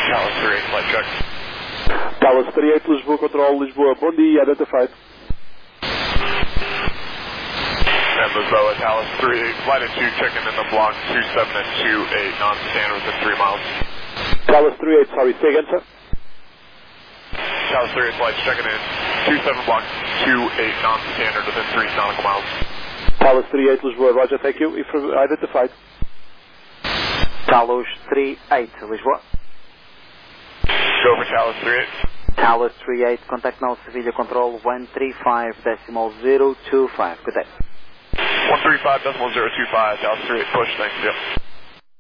Dallas 38, flight check. Dallas 38, Lisboa, control, Lisboa, bom dia, identified. And Lisboa, Dallas 38, flight at 2, checking in the block 27 and 28, non-standard within 3 miles. Dallas 38, sorry, say again, sir. Dallas 38, flight checking in, 27 block 28, non-standard within 3 nautical miles. Dallas 38, Lisboa, roger, thank you, identified. Dallas 38, Lisboa. Go for Dallas 38. Dallas 38, contact now Sevilla control 135.025, good day. 135.025, Dallas 38, push, thanks, yep.